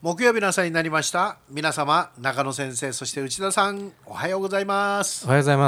木曜日の朝になりました。皆様、中野先生、そして内田さん、おはようございます。 おはようございます。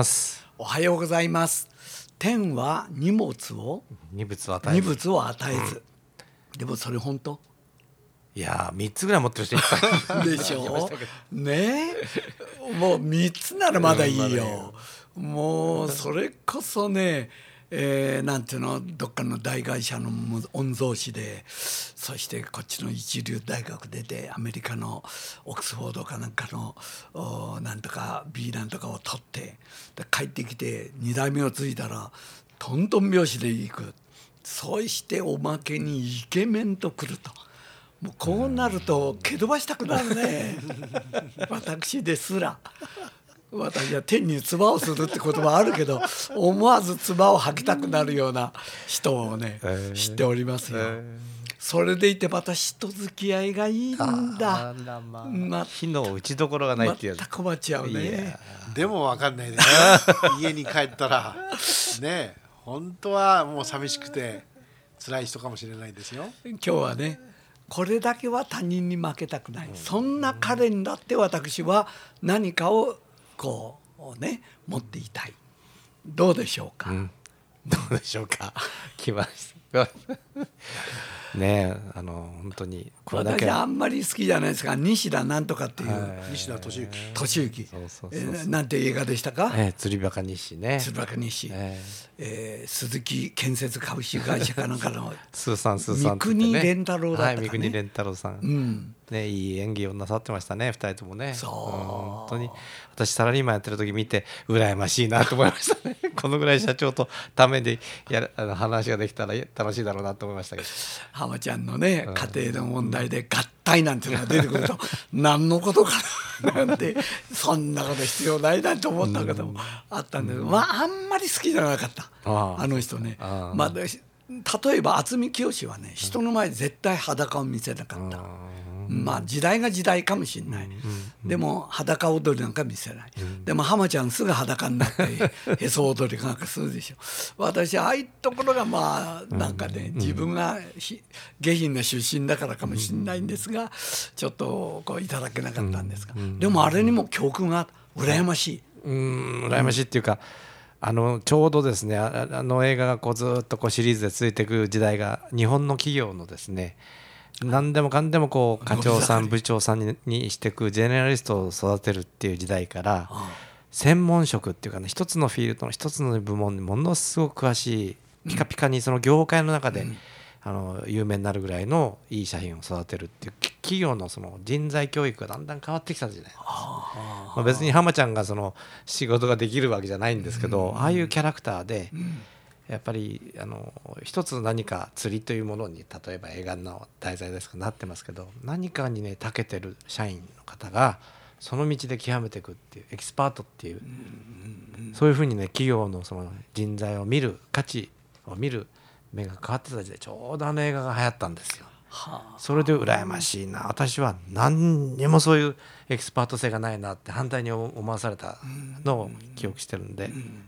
おはようございます。天は荷物を二物を与えず。 でもそれ本当？ いや3つぐらい持ってる人いっぱいでしょねえ、もう3つならまだいいよ。もうそれこそね、なんていうの、どっかの大会社の御曹司で、そしてこっちの一流大学出てアメリカのオックスフォードかなんかのなんとか B なんとかを取ってで帰ってきて2代目を継いだらトントン拍子でいく。そしておまけにイケメンと来ると。もうこうなると蹴飛ばしたくなるね私ですら。私は天に唾をするって言葉あるけど思わず唾を吐きたくなるような人をね、知っておりますよ。それでいてまた人付き合いがいいんだ。 火の打ちどころがないっていう。 また困っちゃうね。 でも分かんないですね。家に帰ったらね、本当はもう寂しくて辛い人かもしれないですよ。 今日はね、これだけは他人に負けたくない、そんな彼にだって私は何かをこうね持っていたい。どうでしょうか、 どうでしょうか来ましたねえ、本当にこれだけ私あんまり好きじゃないですか、西田なんとかっていう、 西田敏行、 そうなんて映画でしたか、 釣りバカ西ね、 釣りバカ西、鈴木建設株式会社かなんかのスーさん三國連太郎だったかね、 三國連太郎さん、ね、いい演技をなさってましたね、2人ともね。本当に私サラリーマンやってる時見て羨ましいなと思いましたねこのぐらい社長とためで話ができたら楽しいだろうなと思いましたけど、 浜ちゃんのね、家庭の問題で合体なんていうのが出てくると何のことかななんてそんなこと必要ないなと思ったこともあったんだけど、あんまり好きじゃなかった、あの人ね。例えば渥美清はね、人の前で絶対裸を見せなかった。時代が時代かもしれない、でも裸踊りなんか見せない、でも浜ちゃんすぐ裸になってへそ踊りなんかするでしょ。私ああいうところがなんかね、自分が下品な出身だからかもしれないんですが、ちょっとこういただけなかったんですが、でもあれにも教訓が羨ましい。 羨ましいっていうか、ちょうどですね、映画がずっとシリーズで続いていく時代が、日本の企業のですね、何でもかんでも課長さん部長さんにしていくジェネラリストを育てるっていう時代から、専門職っていうかね、一つのフィールドの一つの部門にものすごく詳しい、ピカピカにその業界の中で、有名になるぐらいのいい社員を育てるっていう企業のその人材教育がだんだん変わってきた時代です。別に浜ちゃんがその仕事ができるわけじゃないんですけど、ああいうキャラクターで、やっぱり一つ何か釣りというものに、例えば映画の題材ですかなってますけど、何かにね長けてる社員の方がその道で極めていくっていうエキスパートっていう、そういうふうにね、企業のその人材を見る価値を見る目が変わってた時代、ちょうど映画が流行ったんですよ。それで羨ましいな、私は何にもそういうエキスパート性がないなって反対に思わされたのを記憶してるんで、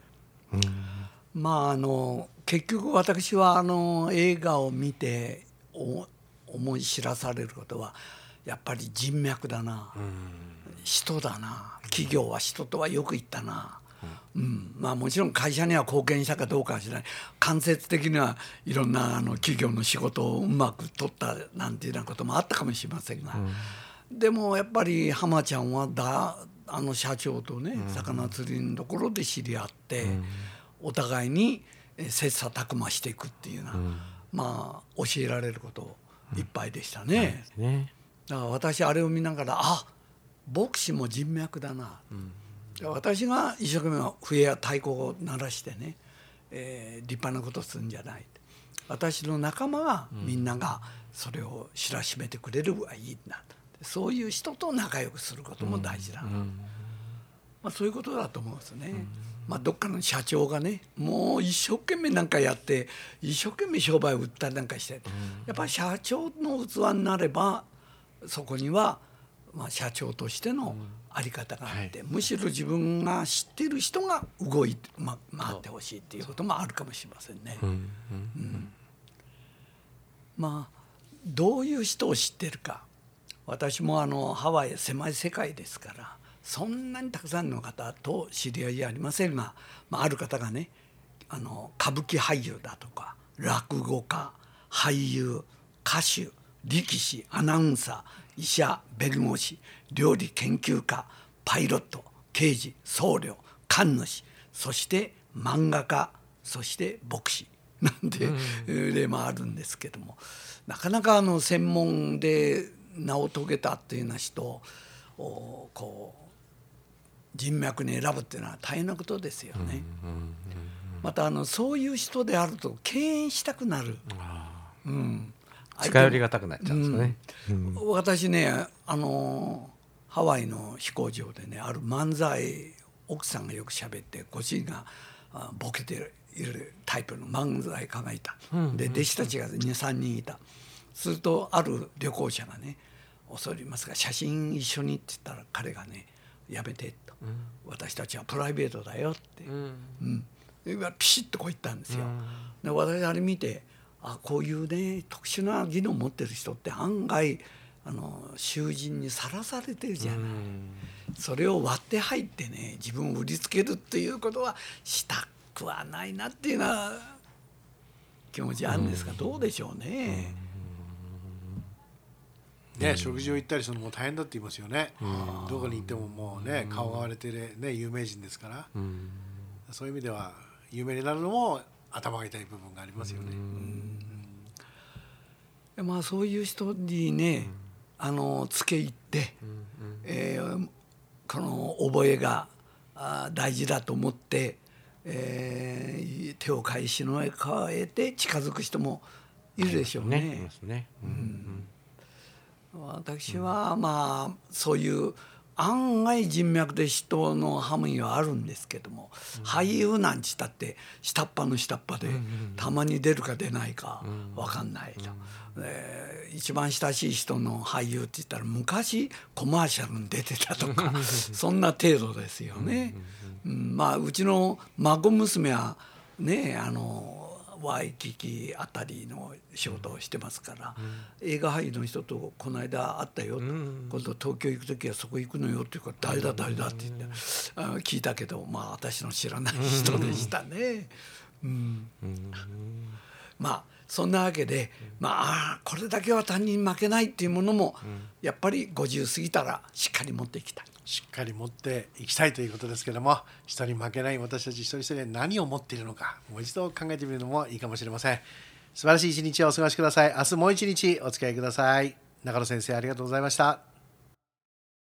結局私は映画を見て思い知らされることはやっぱり人脈だな、人だな、企業は人とはよく言ったな、もちろん会社には貢献したかどうかは知らない、間接的にはいろんな企業の仕事をうまく取ったなんていうようなこともあったかもしれませんが、でもやっぱり浜ちゃんは社長とね、魚釣りのところで知り合って、お互いに切磋琢磨していくっていうような、教えられることいっぱいでしたね。だから私あれを見ながら、牧師も人脈だな、私が一生懸命笛や太鼓を鳴らしてね、立派なことをするんじゃない、私の仲間がみんながそれを知らしめてくれればいいな、そういう人と仲良くすることも大事だな、そういうことだと思うんですね。どっかの社長がね、もう一生懸命なんかやって一生懸命商売を売ったりなんかして、やっぱり社長の器になればそこには社長としての在り方があって、むしろ自分が知っている人が動いて、回ってほしいっていうこともあるかもしれませんね。どういう人を知ってるか、 私もハワイ狭い世界ですからそんなにたくさんの方と知り合いじゃありませんが、ある方がね歌舞伎俳優だとか落語家俳優歌手力士アナウンサー医者弁護士料理研究家パイロット刑事僧侶神主そして漫画家そして牧師なんて例もあるんですけども、なかなか専門で名を遂げたっていうような人をこう人脈に選ぶっていうのは大変なことですよね。またそういう人であると敬遠したくなる。 近寄りがたくなっちゃうんですね。 私ねハワイの飛行場でねある漫才奥さんがよく喋ってご主人がボケているタイプの漫才家がいた。で弟子たちが 2,3 人いた。するとある旅行者がね恐れ入りますが写真一緒にって言ったら彼がねやめてと、私たちはプライベートだよって、ピシッとこう言ったんですよ。で私あれ見てこういうね特殊な技能を持ってる人って案外囚人にさらされてるじゃない。それを割って入ってね自分を売りつけるっていうことはしたくはないなっていうような気持ちあるんですが、どうでしょうね。 食事を行ったりするのも大変だって言いますよね。どこに行ってももうね顔が割れてね有名人ですから、そういう意味では有名になるのも頭が痛い部分がありますよね。 そういう人にねつけ入って、この覚えが大事だと思って、手を変え品を変えて近づく人もいるでしょうね。私はそういう案外人脈で人のハムにはあるんですけども、俳優なんちったって下っ端の下っ端でたまに出るか出ないか分かんないと、一番親しい人の俳優って言ったら昔コマーシャルに出てたとかそんな程度ですよね。うちの孫娘はねワイキキあたりの仕事をしてますから、映画俳優の人とこの間会ったよと、今度東京行く時はそこ行くのよっていうから誰だ誰だって言って聞いたけど私の知らない人でしたね。そんなわけでこれだけは他人に負けないっていうものもやっぱり50過ぎたらしっかり持っていきたい。 しっかり持っていきたいということですけども、人に負けない私たち一人一人で何を持っているのかもう一度考えてみるのもいいかもしれません。素晴らしい一日をお過ごしください。明日もう一日お付き合いください。中野先生ありがとうございました。